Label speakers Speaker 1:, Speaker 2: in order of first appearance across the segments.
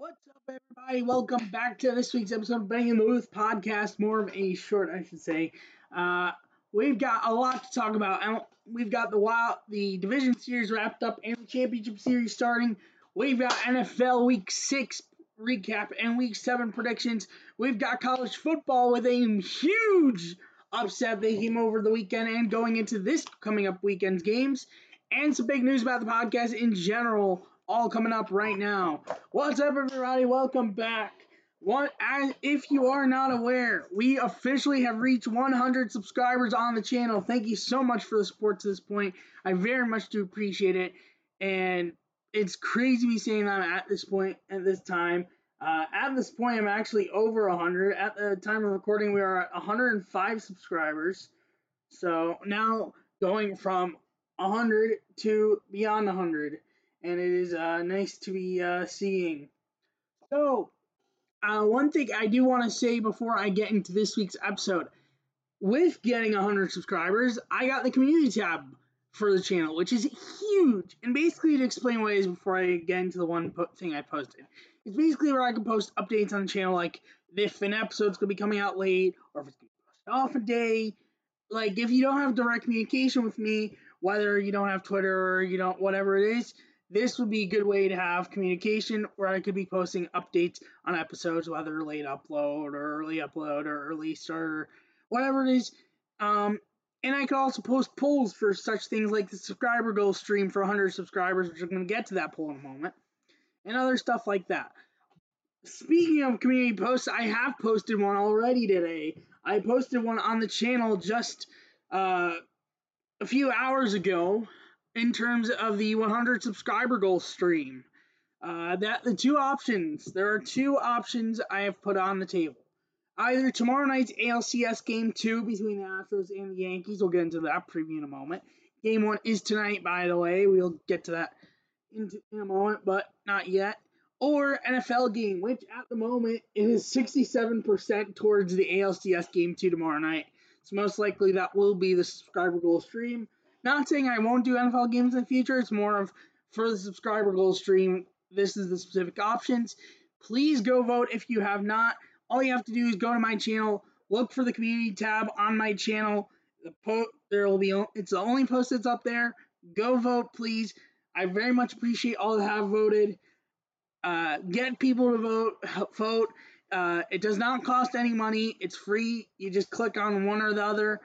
Speaker 1: What's up, everybody? Welcome back to this week's episode of Bang in the Booth podcast. More of a short, I should say. Uh, we've got a lot to talk about. We've got the division series wrapped up and the championship series starting. We've got NFL Week 6 recap and Week 7 predictions. We've got college football with a huge upset they came over the weekend and going into this coming up weekend's games. And some big news about the podcast in general, all coming up right now. What's up, everybody? Welcome back. If you are not aware, we officially have reached 100 subscribers on the channel. Thank you so much for the support to this point. I very much do appreciate it, and it's crazy me saying that at this point, at this time. At this point, I'm actually over 100. At the time of recording, we are at 105 subscribers. So now going from 100 to beyond 100, and it is nice to be seeing. So, one thing I do want to say before I get into this week's episode, with getting 100 subscribers, I got the community tab for the channel, which is huge. And basically, to explain what it is before I get into the one thing I posted, it's basically where I can post updates on the channel, like if an episode's going to be coming out late, or if it's going to be posted off a day. Like, if you don't have direct communication with me, whether you don't have Twitter or you don't, whatever it is, this would be a good way to have communication where I could be posting updates on episodes, whether late upload or early start or whatever it is. And I could also post polls for such things like the subscriber goal stream for 100 subscribers, which I'm going to get to that poll in a moment, and other stuff like that. Speaking of community posts, I have posted one already today. I posted one on the channel just a few hours ago in terms of the 100 subscriber goal stream. There are two options I have put on the table. Either tomorrow night's ALCS Game 2 between the Astros and the Yankees. We'll get into that preview in a moment. Game 1 is tonight, by the way. We'll get to that in a moment, but not yet. Or NFL game, which at the moment is 67% towards the ALCS Game 2 tomorrow night. So most likely that will be the subscriber goal stream. Not saying I won't do NFL games in the future. It's more of, for the subscriber goal stream, this is the specific options. Please go vote if you have not. All you have to do is go to my channel, look for the community tab on my channel. It's the only post that's up there. Go vote, please. I very much appreciate all that have voted. Get people to vote. It does not cost any money. It's free. You just click on one or the other.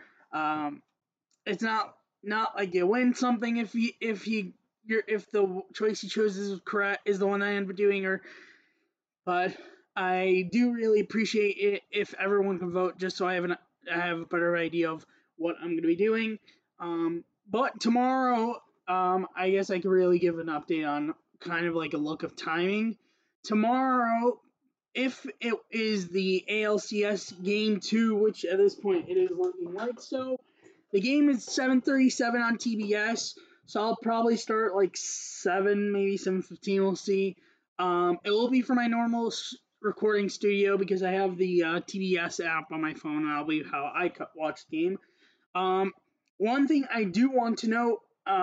Speaker 1: It's not like you win something if the choice you chose is correct, is the one I end up doing, but I do really appreciate it if everyone can vote, just so I have a better idea of what I'm going to be doing. But tomorrow, I guess I could really give an update on kind of like a look of timing. Tomorrow, if it is the ALCS Game 2, which at this point it is looking like so, the game is 7:37 on TBS, so I'll probably start like 7, maybe 7:15, we'll see. It will be for my normal recording studio because I have the TBS app on my phone, and that'll be how I watch the game. One thing I do want to know,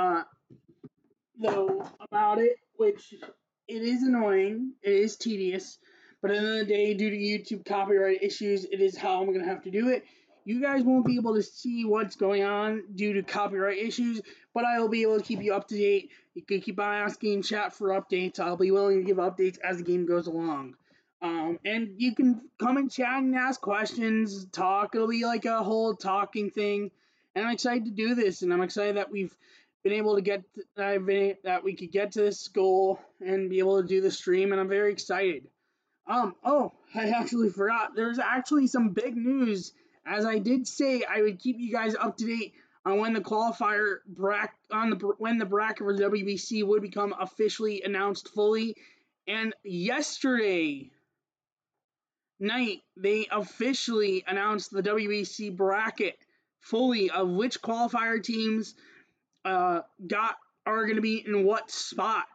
Speaker 1: though, about it, which it is annoying, it is tedious, but at the end of the day, due to YouTube copyright issues, it is how I'm going to have to do it. You guys won't be able to see what's going on due to copyright issues, but I will be able to keep you up to date. You can keep on asking chat for updates. I'll be willing to give updates as the game goes along. And you can come and chat and ask questions, talk. It'll be like a whole talking thing. And I'm excited to do this, and I'm excited that we've been able to that we could get to this goal and be able to do the stream, and I'm very excited. I actually forgot. There's actually some big news. As I did say, I would keep you guys up to date on when the qualifier when the bracket for WBC would become officially announced fully. And yesterday night, they officially announced the WBC bracket fully of which qualifier teams are going to be in what spot.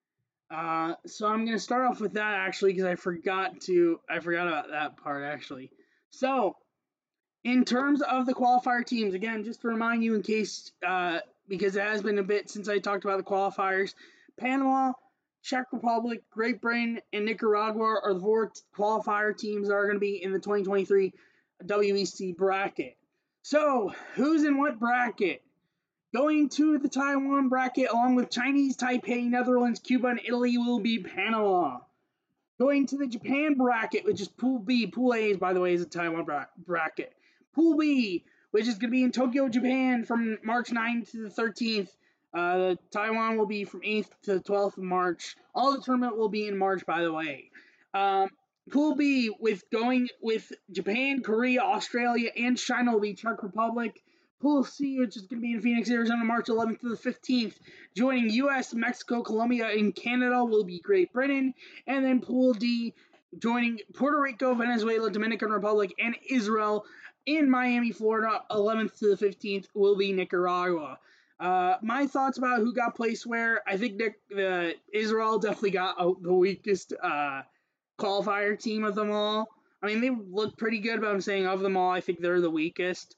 Speaker 1: So I'm going to start off with that actually because I forgot about that part actually. So in terms of the qualifier teams, again, just to remind you in case, because it has been a bit since I talked about the qualifiers, Panama, Czech Republic, Great Britain, and Nicaragua are the 4 qualifier teams that are going to be in the 2023 WBC bracket. So, who's in what bracket? Going to the Taiwan bracket, along with Chinese Taipei, Netherlands, Cuba, and Italy, will be Panama. Going to the Japan bracket, which is Pool B. Pool A, by the way, is a Taiwan bracket. Pool B, which is going to be in Tokyo, Japan from March 9th to the 13th. Taiwan will be from 8th to the 12th of March. All the tournament will be in March, by the way. Pool B, with Japan, Korea, Australia, and China, will be Czech Republic. Pool C, which is going to be in Phoenix, Arizona, March 11th to the 15th. Joining U.S., Mexico, Colombia, and Canada will be Great Britain. And then Pool D, joining Puerto Rico, Venezuela, Dominican Republic, and Israel in Miami, Florida, 11th to the 15th, will be Nicaragua. My thoughts about who got placed where, I think Israel definitely got the weakest qualifier team of them all. I mean, they look pretty good, but I'm saying of them all, I think they're the weakest.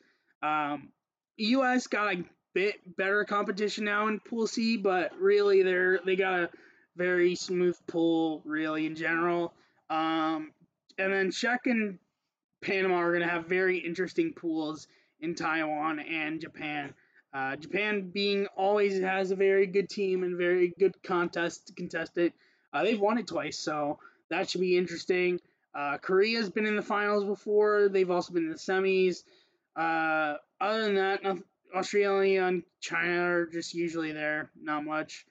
Speaker 1: U.S. got a bit better competition now in Pool C, but really they got a very smooth pool, really, in general. And then Czech and Panama are going to have very interesting pools in Taiwan and Japan. Japan being always has a very good team and very good contestant. They've won it twice, so that should be interesting. Korea's been in the finals before. They've also been in the semis. Other than that, Australia and China are just usually there. Not much.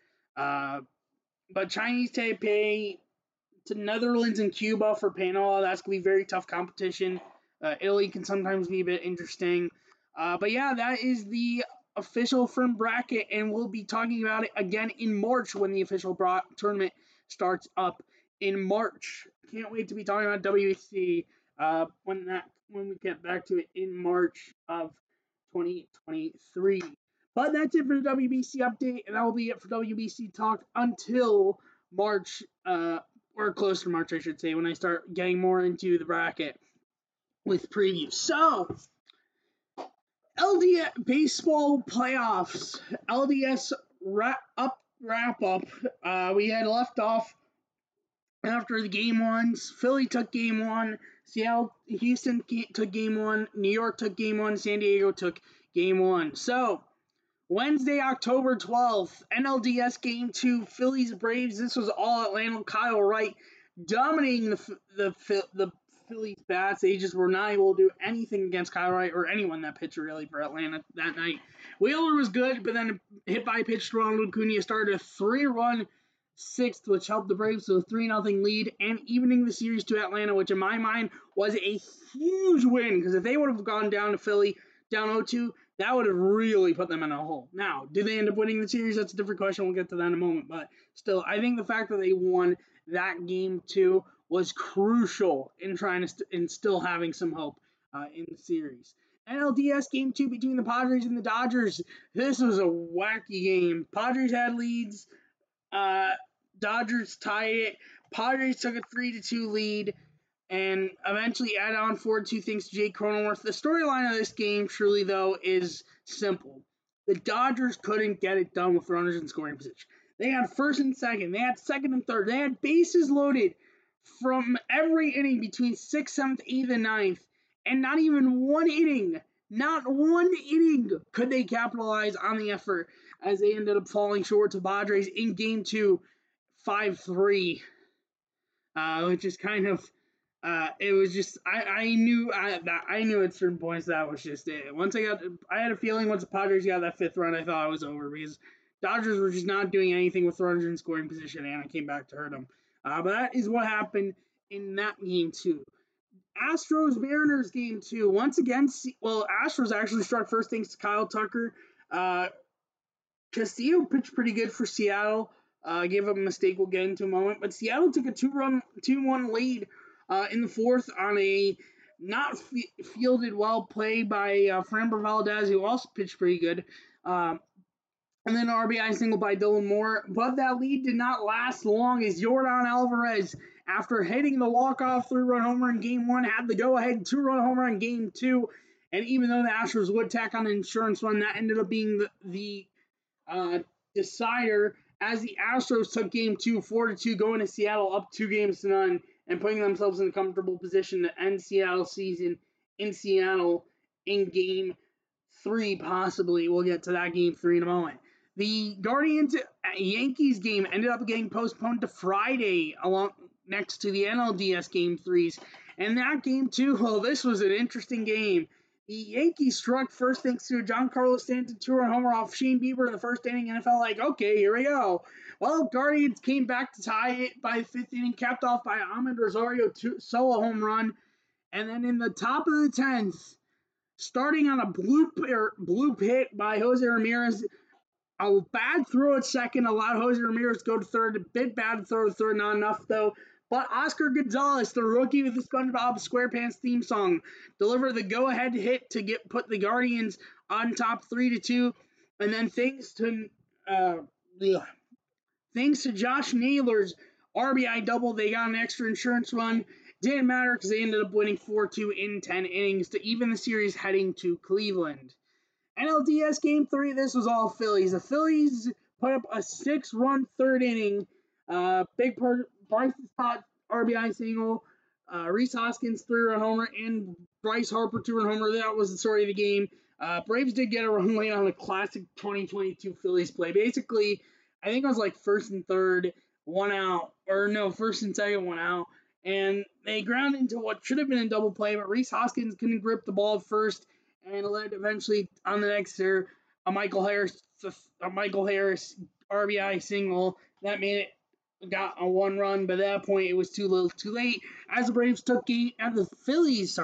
Speaker 1: But Chinese Taipei to Netherlands and Cuba for Panama, that's going to be very tough competition. Italy can sometimes be a bit interesting. But yeah, that is the official firm bracket, and we'll be talking about it again in March when the official tournament starts up in March. Can't wait to be talking about WBC when we get back to it in March of 2023. But that's it for the WBC update, and that will be it for WBC talk until March, or close to March, I should say, when I start getting more into the bracket with previews. So, LDS baseball playoffs, LDS wrap up. We had left off after the game ones. Philly took game one. Houston took game one. New York took game one. San Diego took game one. So, Wednesday, October 12th, NLDS Game 2, Phillies Braves. This was all Atlanta. Kyle Wright dominating the Phillies bats. They just were not able to do anything against Kyle Wright or anyone that pitched really for Atlanta that night. Wheeler was good, but then hit by pitch to Ronald Acuna started a 3-run sixth, which helped the Braves to a 3-0 lead and evening the series to Atlanta, which in my mind was a huge win, because if they would have gone down to Philly down 0-2, that would have really put them in a hole. Now, did they end up winning the series? That's a different question. We'll get to that in a moment. But still, I think the fact that they won that game 2 was crucial in trying to in still having some hope in the series. NLDS Game 2 between the Padres and the Dodgers. This was a wacky game. Padres had leads. Dodgers tied it. Padres took a 3-2 lead and eventually add on 4-2 thanks to Jake Cronenworth. The storyline of this game, truly, though, is simple. The Dodgers couldn't get it done with runners in scoring position. They had first and second. They had second and third. They had bases loaded from every inning between 6th, 7th, 8th, and 9th. And not even one inning, could they capitalize on the effort, as they ended up falling short to Padres in Game 2, 5-3. Which is kind of... it was just I knew at certain points that was just it. I had a feeling once the Padres got that 5th run, I thought it was over, because Dodgers were just not doing anything with runners in scoring position, and it came back to hurt them. But that is what happened in that game 2. Astros Mariners game 2. Once again, Astros actually struck first thanks to Kyle Tucker. Castillo pitched pretty good for Seattle. Gave up a mistake we'll get into a moment, but Seattle took a 2-1 lead in the 4th on a not fielded well play by Framber Valdez, who also pitched pretty good. And then an RBI single by Dylan Moore. But that lead did not last long, as Yordan Alvarez, after hitting the walk-off 3-run homer in Game 1, had the go-ahead 2-run homer in Game 2. And even though the Astros would tack on an insurance run, that ended up being the decider, as the Astros took Game 2 4-2, going to Seattle up 2-0 and putting themselves in a comfortable position to end Seattle's season in Seattle in Game 3, possibly. We'll get to that Game 3 in a moment. The Guardians-Yankees game ended up getting postponed to Friday, along next to the NLDS Game 3s. And that Game 2, well, this was an interesting game. The Yankees struck first thanks to a Giancarlo Stanton two-run homer off Shane Bieber in the first inning, and it felt like, okay, here we go. Well, Guardians came back to tie it by the fifth inning, capped off by Amed Rosario solo home run. And then in the top of the 10th, starting on a bloop hit by Jose Ramirez, a bad throw at second allowed Jose Ramirez to go to third. A bit bad throw to third, not enough though. But Oscar Gonzalez, the rookie with the SpongeBob SquarePants theme song, delivered the go-ahead hit to put the Guardians on top 3-2. And then thanks to Josh Naylor's RBI double, they got an extra insurance run. Didn't matter because they ended up winning 4-2 in 10 innings to even the series heading to Cleveland. NLDS Game 3, this was all Phillies. The Phillies put up a 6-run third inning. Bryce Stott RBI single, Rhys Hoskins 3-run homer, and Bryce Harper 2-run homer. That was the story of the game. Braves did get a run late on a classic 2022 Phillies play. Basically, I think it was like first and third, one out, or no, first and second, one out. And they ground into what should have been a double play, but Rhys Hoskins couldn't grip the ball at first, and led eventually on the next there a Michael Harris RBI single that made it got a 1 run, but at that point it was too little, too late. As the Braves took the Phillies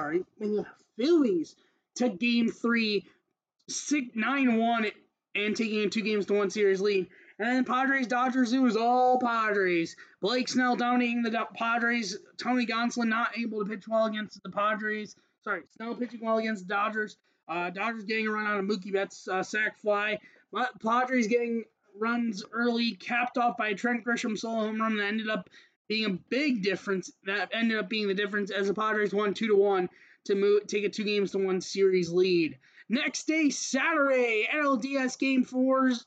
Speaker 1: took Game 3, 9-1, and taking a 2-1 series lead. And then Padres Dodgers, it was all Padres. Blake Snell dominating the Padres. Tony Gonsolin not able to pitch well against the Padres. Snell pitching well against the Dodgers. Dodgers getting a run on a Mookie Betts sac fly. But Padres getting runs early, capped off by a Trent Grisham solo home run that ended up being a big difference. That ended up being the difference as the Padres won 2-1 to take a 2-1 series lead. Next day, Saturday, NLDS Game 4s,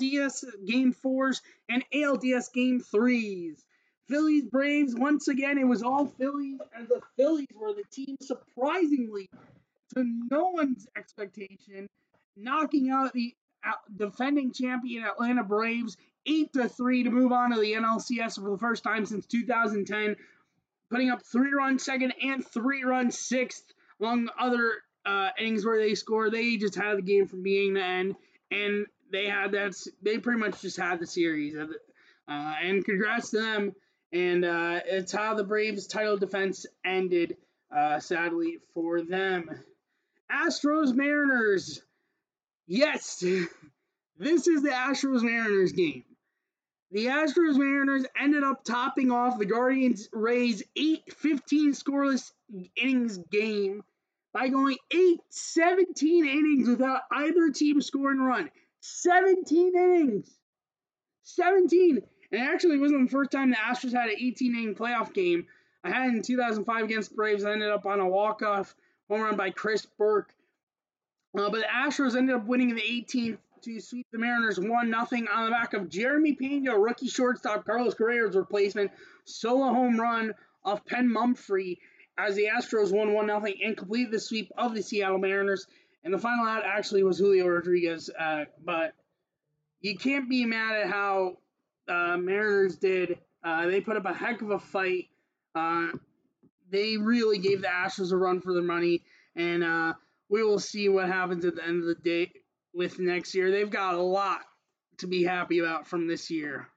Speaker 1: and ALDS Game 3s. Phillies Braves, once again, it was all Phillies, as the Phillies were the team, surprisingly, to no one's expectation, knocking out the defending champion Atlanta Braves 8-3 to move on to the NLCS for the first time since 2010, putting up 3-run second and 3-run sixth, among other innings where they scored. They just had the game from beginning to end, and they pretty much just had the series. And congrats to them. And it's how the Braves' title defense ended, sadly for them. Astros Mariners. Yes, this is the Astros Mariners game. The Astros Mariners ended up topping off the Guardians Rays 8-15 scoreless innings game by going 17 innings without either team scoring a run. 17 innings. 17. And it actually wasn't the first time the Astros had an 18-inning playoff game. I had it in 2005 against the Braves. I ended up on a walk-off home run by Chris Burke. But the Astros ended up winning in the 18th to sweep the Mariners 1-0 on the back of Jeremy Pena, rookie shortstop Carlos Correa's replacement, solo home run of Penn Mumphrey as the Astros won 1-0 and completed the sweep of the Seattle Mariners. And the final out actually was Julio Rodriguez. But you can't be mad at how Mariners did. They put up a heck of a fight. They really gave the Astros a run for their money. And we will see what happens at the end of the day with next year. They've got a lot to be happy about from this year.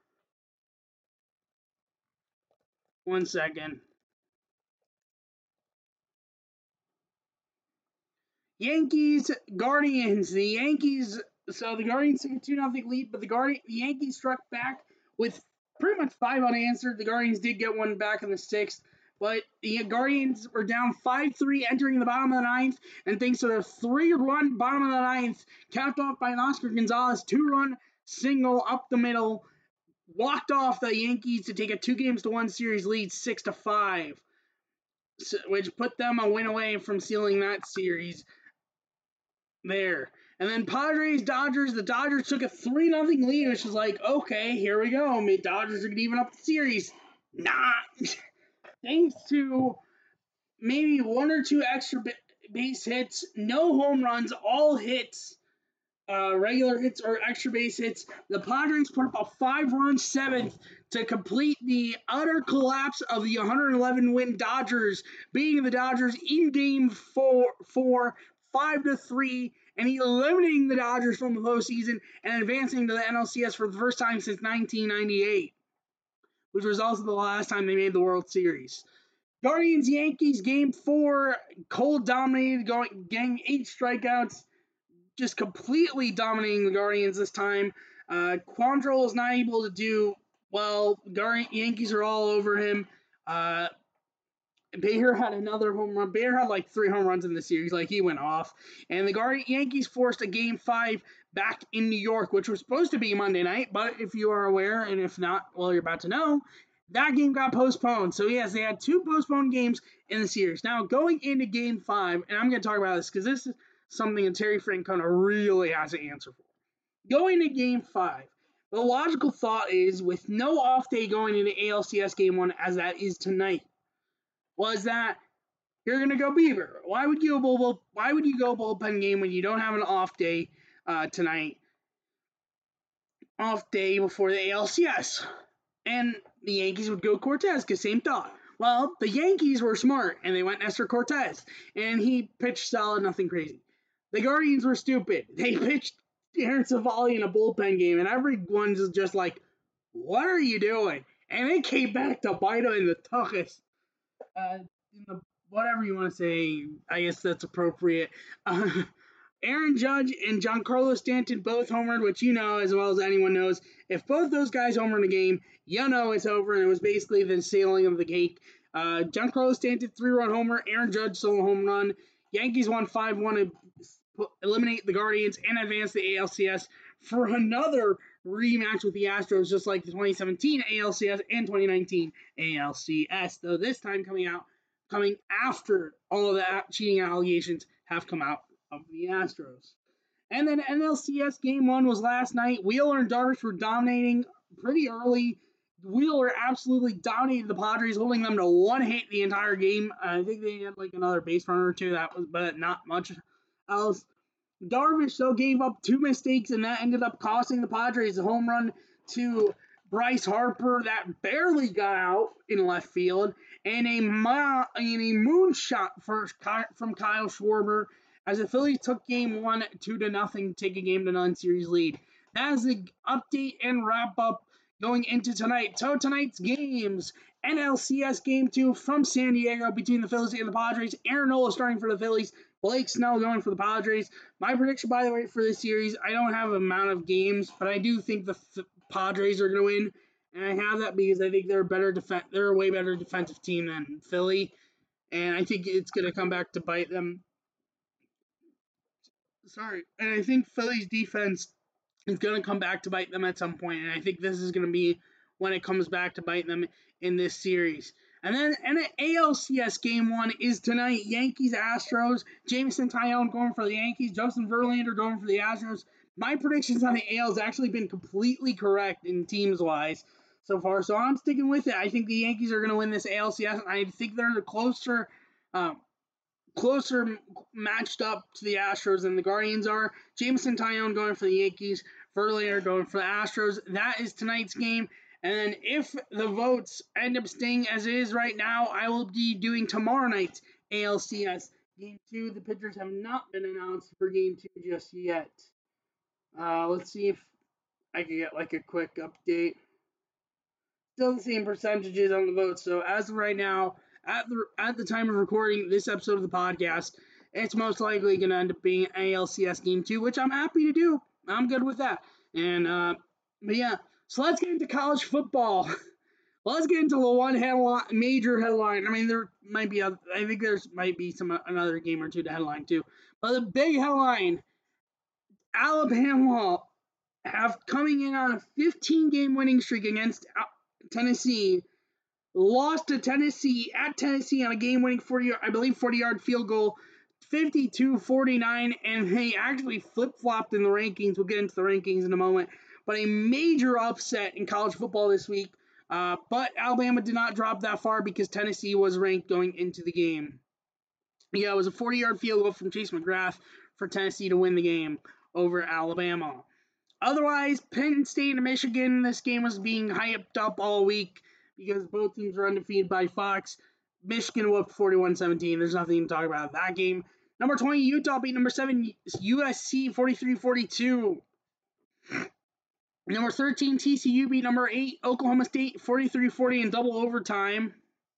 Speaker 1: 1 second. Yankees, Guardians. The Yankees took a 2-0 lead, but the Yankees struck back with pretty much 5 unanswered. The Guardians did get one back in the 6th. But the Guardians were down 5-3 entering the bottom of the 9th, and thanks to the 3-run bottom of the 9th, capped off by an Oscar Gonzalez 2-run single up the middle, walked off the Yankees to take a 2-1 series lead 6-5, which put them a win away from sealing that series there. And then Padres, Dodgers, the Dodgers took a 3-0 lead, which was like, okay, here we go. Maybe Dodgers are going to even up the series. Nah. Thanks to maybe one or two extra base hits, no home runs, all hits, regular hits or extra base hits. The Padres put up a 5-run seventh to complete the utter collapse of the 111-win Dodgers, beating the Dodgers in Game 4, 5-3, and eliminating the Dodgers from the postseason and advancing to the NLCS for the first time since 1998, which was also the last time they made the World Series. Guardians Yankees Game 4, Cole dominated, getting 8 strikeouts, just completely dominating the Guardians this time. Quantrill is not able to do well. Yankees are all over him. Bader had another home run. Bader had like 3 home runs in the series. Like, he went off. And the Yankees forced a Game 5 back in New York, which was supposed to be Monday night. But if you are aware, and if not, well, you're about to know, that game got postponed. So, yes, they had 2 postponed games in the series. Now, going into Game 5, and I'm going to talk about this because this is something that Terry Francona really has to answer for. Going to Game 5, the logical thought is, with no off day going into ALCS Game 1, as that is tonight, was that you're going to go Beaver. Why would you go bullpen game when you don't have an off day tonight? Off day before the ALCS. And the Yankees would go Cortez, because same thought. Well, the Yankees were smart, and they went Nestor Cortez, and he pitched solid, nothing crazy. The Guardians were stupid. They pitched Aaron Civale in a bullpen game, and everyone's just like, what are you doing? And they came back to bite him in the tuchus. In the whatever you want to say, I guess that's appropriate. Aaron Judge and Giancarlo Stanton both homered, which you know as well as anyone knows. If both those guys homer in a game, you know it's over, and it was basically the sailing of the cake. Giancarlo Stanton 3-run homer, Aaron Judge solo home run. Yankees won 5-1 to eliminate the Guardians and advance the ALCS for another rematch with the Astros, just like the 2017 ALCS and 2019 ALCS, though this time coming after all of the cheating allegations have come out of the Astros. And then NLCS Game 1 was last night. Wheeler and Darvish were dominating pretty early. Wheeler absolutely dominated the Padres, holding them to 1 hit the entire game. I think they had like another base runner or two, but not much else. Darvish, though, gave up 2 mistakes, and that ended up costing the Padres a home run to Bryce Harper that barely got out in left field, and a moonshot from Kyle Schwarber as the Phillies took Game 1 2-0 to take a game-to-none series lead. That is the update and wrap-up going into tonight. So tonight's games: NLCS Game 2 from San Diego between the Phillies and the Padres. Aaron Nola starting for the Phillies. Blake Snell going for the Padres. My prediction, by the way, for this series, I don't have an amount of games, but I do think the Padres are going to win. And I have that because I think they're a way better defensive team than Philly. And I think it's going to come back to bite them. And I think Philly's defense is going to come back to bite them at some point. And I think this is going to be when it comes back to bite them in this series. And then ALCS Game 1 is tonight. Yankees, Astros. Jameson Taillon going for the Yankees. Justin Verlander going for the Astros. My predictions on the AL has actually been completely correct in teams-wise so far. So I'm sticking with it. I think the Yankees are going to win this ALCS. I think they're the closer matched up to the Astros than the Guardians are. Jameson Taillon going for the Yankees. Verlander going for the Astros. That is tonight's game. And then if the votes end up staying as it is right now, I will be doing tomorrow night's ALCS Game 2. The pitchers have not been announced for Game 2 just yet. Let's see if I can get like a quick update. Still the same percentages on the votes. So as of right now, at the time of recording this episode of the podcast, it's most likely going to end up being ALCS Game 2, which I'm happy to do. I'm good with that. And, but yeah. So let's get into college football. Let's get into the one major headline. I mean, there might be, I think might be another game or two to headline too. But the big headline: Alabama have coming in on a 15-game winning streak against Tennessee. Lost to Tennessee at Tennessee on a game-winning 40-yard field goal 52-49, and they actually flip-flopped in the rankings. We'll get into the rankings in a moment. But a major upset in college football this week. But Alabama did not drop that far because Tennessee was ranked going into the game. Yeah, it was a 40-yard field goal from Chase McGrath for Tennessee to win the game over Alabama. Otherwise, Penn State and Michigan, this game was being hyped up all week because both teams were undefeated by Fox. Michigan whooped 41-17. There's nothing to talk about that game. Number 20, Utah beat number 7, USC 43-42. Number 13, TCU beat number 8, Oklahoma State 43-40 in double overtime.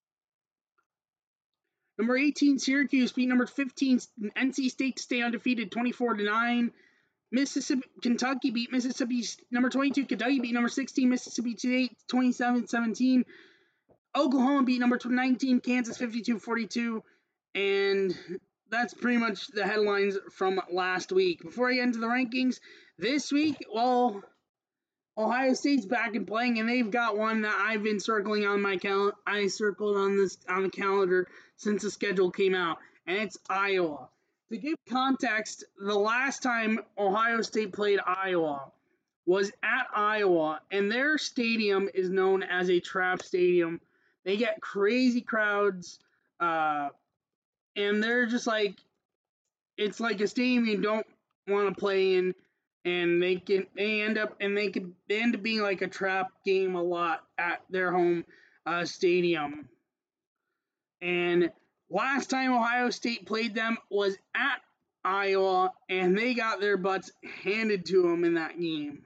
Speaker 1: Number 18, Syracuse beat number 15, NC State to stay undefeated 24-9. Kentucky beat Mississippi. Number 22, Kentucky beat number 16, Mississippi State 27-17. Oklahoma beat number 19, Kansas 52-42. And that's pretty much the headlines from last week. Before I get into the rankings, this week, well, Ohio State's back and playing, and they've got one that I've been circling on my calendar. I circled on the calendar since the schedule came out, and it's Iowa. To give context, the last time Ohio State played Iowa was at Iowa, and their stadium is known as a trap stadium. They get crazy crowds, and they're just like, it's like a stadium you don't want to play in, and they end up being like a trap game a lot at their home stadium. And last time Ohio State played them was at Iowa, and they got their butts handed to them in that game.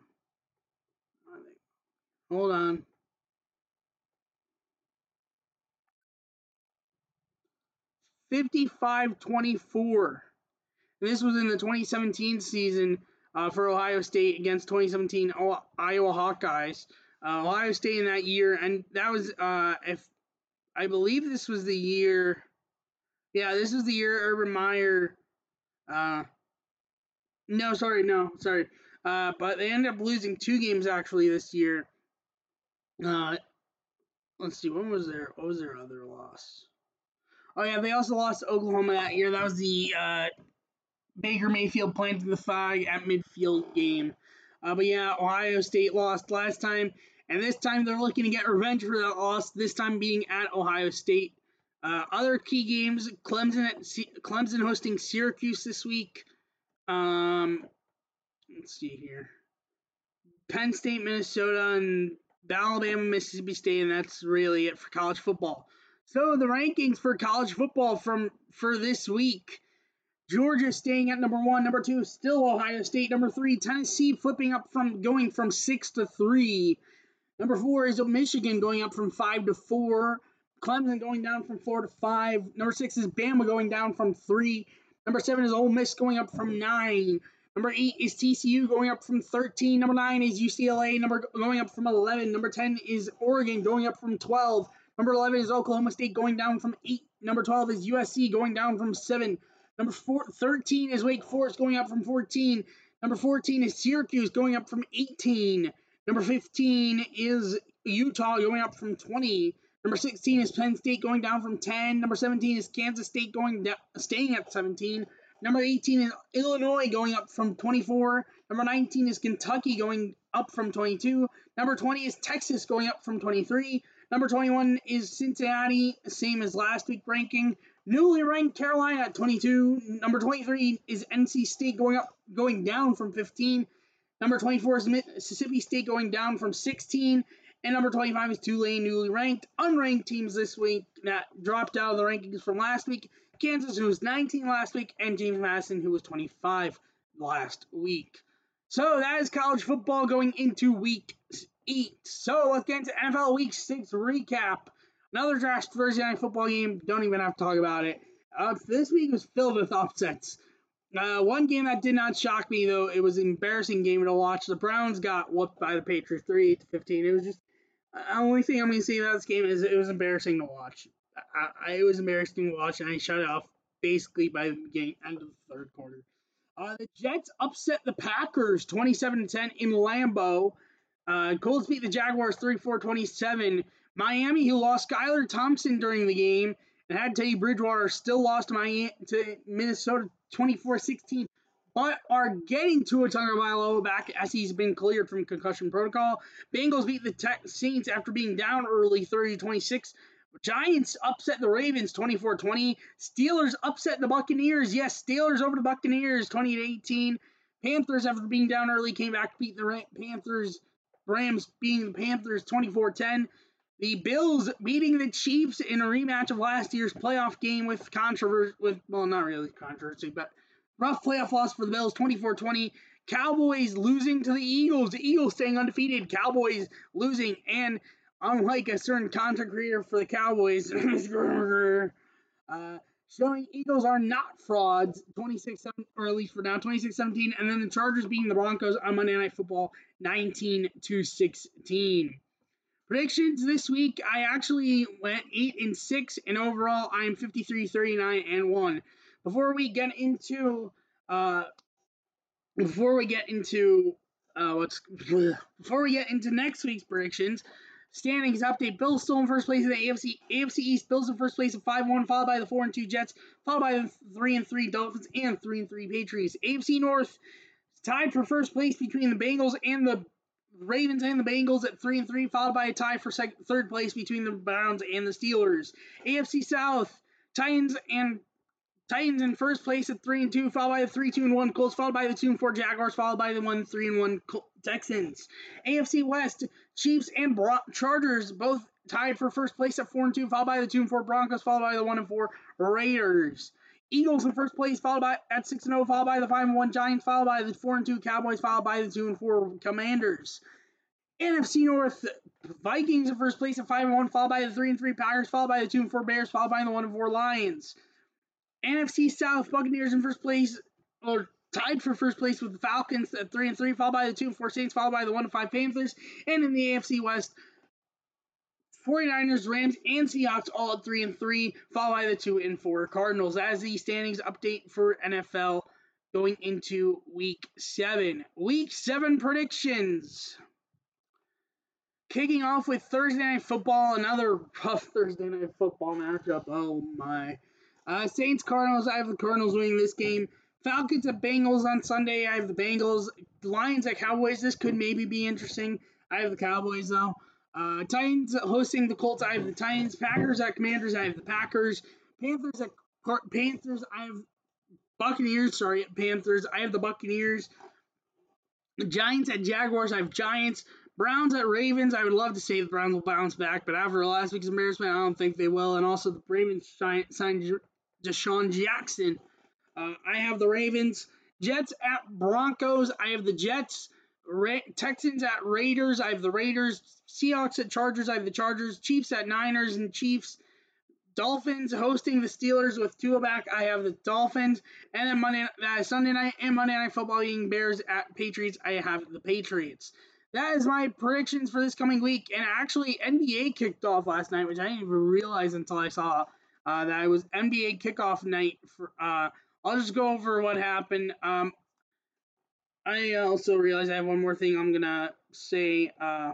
Speaker 1: Hold on. 55-24. This was in the 2017 season for Ohio State against 2017 Iowa Hawkeyes. Ohio State in that year, and that was, if I believe this was the year, this was the year Urban Meyer, but they ended up losing 2 games actually this year. Let's see, what was their other loss? Oh yeah, they also lost to Oklahoma that year. That was the Baker Mayfield planting the flag at midfield game. But yeah, Ohio State lost last time, and this time they're looking to get revenge for that loss, this time being at Ohio State. Other key games, Clemson hosting Syracuse this week. Let's see here. Penn State, Minnesota, and Alabama, Mississippi State, and that's really it for college football. So the rankings for college football for this week. Georgia staying at number 1, number 2 still Ohio State, number 3 Tennessee flipping up going from 6 to 3. Number 4 is Michigan going up from 5 to 4. Clemson going down from 4 to 5. Number 6 is Bama going down from 3. Number 7 is Ole Miss going up from 9. Number 8 is TCU going up from 13. Number 9 is UCLA going up from 11. Number 10 is Oregon going up from 12. Number 11 is Oklahoma State going down from 8. Number 12 is USC going down from 7. Number 13 is Wake Forest going up from 14. Number 14 is Syracuse going up from 18. Number 15 is Utah going up from 20. Number 16 is Penn State going down from 10. Number 17 is Kansas State staying at 17. Number 18 is Illinois going up from 24. Number 19 is Kentucky going up from 22. Number 20 is Texas going up from 23. Number 21 is Cincinnati, same as last week ranking. Newly ranked Carolina at 22. Number 23 is NC State going down from 15. Number 24 is Mississippi State going down from 16. And number 25 is Tulane, newly ranked. Unranked teams this week that dropped out of the rankings from last week. Kansas, who was 19 last week, and James Madison, who was 25 last week. So that is college football going into week 8. So let's get into NFL Week 6 recap. Another trash Thursday night football game. Don't even have to talk about it. This week was filled with upsets. One game that did not shock me, though, it was an embarrassing game to watch. The Browns got whooped by the Patriots 38-15. It was just the only thing I'm going to say about this game is it was embarrassing to watch. It was embarrassing to watch, and I shut it off basically by the end of the third quarter. The Jets upset the Packers 27-10 in Lambeau. Colts beat the Jaguars 34-27. Miami, who lost Skylar Thompson during the game, And had Teddy Bridgewater still lost to Minnesota 24-16, but are getting Tua Tagovailoa back as he's been cleared from concussion protocol. Bengals beat the Saints after being down early 30-26. Giants upset the Ravens 24-20. Steelers upset the Buccaneers. Yes, Steelers over the Buccaneers 20-18. Panthers, after being down early, came back to beat the Panthers. Rams beating the Panthers 24-10. The Bills beating the Chiefs in a rematch of last year's playoff game with controversy, well, not really controversy, but rough playoff loss for the Bills, 24-20. Cowboys losing to the Eagles. The Eagles staying undefeated. Cowboys losing, and unlike a certain content creator for the Cowboys, showing Eagles are not frauds, 26-7, or at least for now, 26-17, and then the Chargers beating the Broncos on Monday Night Football, 19-16. Predictions this week, I actually went 8-6, and overall I am 53-39-1. Before we get into next week's predictions, standings update: Bills still in first place in the AFC East. Bills in first place at 5-1, followed by the 4-2 Jets, followed by the 3-3 Dolphins and 3-3 Patriots. AFC North tied for first place between the Bengals and the Ravens and the Bengals at 3-3, followed by a tie for third place between the Browns and the Steelers. AFC South, Titans in first place at 3-2, followed by the 3-2-1 Colts, followed by the 2-4 Jaguars, followed by the 1-3-1 Texans. AFC West, Chiefs and Chargers both tied for first place at 4-2, followed by the 2-4 Broncos, followed by the 1-4 Raiders. Eagles in first place, followed by at 6-0, followed by the 5-1 Giants, followed by the 4-2 Cowboys, followed by the 2-4 Commanders. NFC North, Vikings in first place at 5-1, followed by the 3-3 Packers, followed by the 2-4 Bears, followed by the 1-4 Lions. NFC South, Buccaneers in first place, or tied for first place with the Falcons at 3-3, followed by the 2-4 Saints, followed by the 1-5 Panthers, and in the AFC West, 49ers, Rams, and Seahawks all at 3-3, followed by the 2-4 Cardinals. As the standings update for NFL going into Week 7. Week 7 predictions. Kicking off with Thursday Night Football, another rough Thursday Night Football matchup. Oh my. Saints, Cardinals, I have the Cardinals winning this game. Falcons at Bengals on Sunday, I have the Bengals. Lions at Cowboys, this could maybe be interesting. I have the Cowboys though. Titans hosting the Colts, I have the Titans. Packers at Commanders, I have the Packers. Panthers at Panthers, I have Buccaneers, Panthers, I have the Buccaneers. The Giants at Jaguars, I have Giants. Browns at Ravens, I would love to say the Browns will bounce back, but after last week's embarrassment, I don't think they will. And also the Ravens signed Deshaun Jackson. I have the Ravens. Jets at Broncos, I have the Jets. Texans at Raiders, I have the Raiders. Seahawks at Chargers, I have the Chargers. Chiefs at Niners and Chiefs. Dolphins hosting the Steelers with Tua back, I have the Dolphins. And then Sunday night and Monday Night Football being Bears at Patriots, I have the Patriots. That is my predictions for this coming week. And actually, NBA kicked off last night, which I didn't even realize until I saw that it was NBA kickoff night. I'll just go over what happened. I also realized I have one more thing I'm gonna say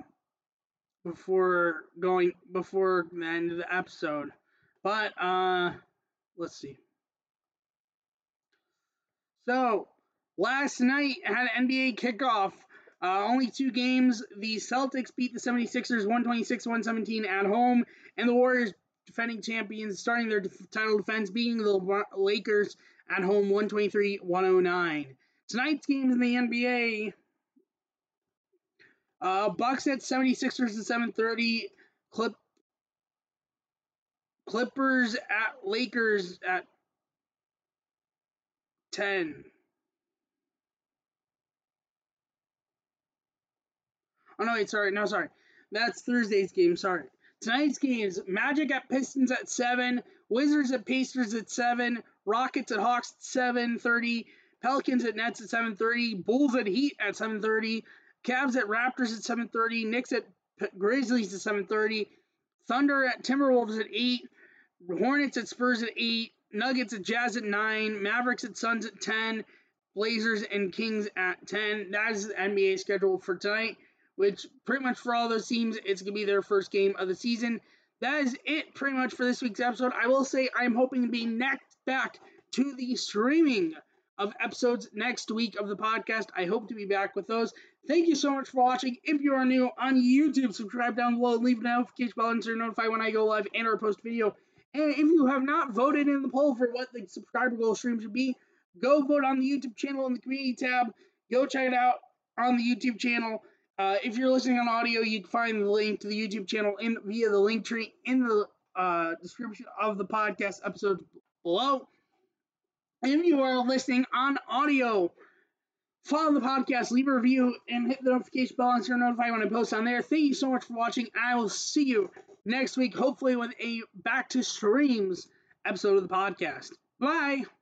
Speaker 1: before the end of the episode. But let's see. So last night had an NBA kickoff. Only 2 games. The Celtics beat the 76ers 126-117 at home, and the Warriors, defending champions, starting their title defense, beating the Lakers at home 123-109. Tonight's games in the NBA: Bucks at 76ers at 7:30. Clippers at Lakers at 10. Oh, no, wait, sorry. That's Thursday's game, sorry. Tonight's games: Magic at Pistons at 7, Wizards at Pacers at 7, Rockets at Hawks at 7:30, Pelicans at Nets at 7:30, Bulls at Heat at 7:30, Cavs at Raptors at 7:30, Knicks at Grizzlies at 7:30, Thunder at Timberwolves at 8, Hornets at Spurs at 8, Nuggets at Jazz at 9, Mavericks at Suns at 10, Blazers and Kings at 10. That is the NBA schedule for tonight, which pretty much for all those teams, it's going to be their first game of the season. that is it pretty much for this week's episode. I will say I'm hoping to be next back to the streaming of episodes next week of the podcast. I hope to be back with those. Thank you so much for watching. If you are new on YouTube, subscribe down below, leave a notification bell, and so you're notified when I go live and or post video. And if you have not voted in the poll for what the subscriber goal stream should be, go vote on the YouTube channel in the community tab. Go check it out on the YouTube channel. If you're listening on audio, you can find the link to the YouTube channel via the link tree in the description of the podcast episode below. If you are listening on audio, follow the podcast, leave a review, and hit the notification bell so you're notified when I post on there. Thank you so much for watching. I will see you next week, hopefully with a back to streams episode of the podcast. Bye!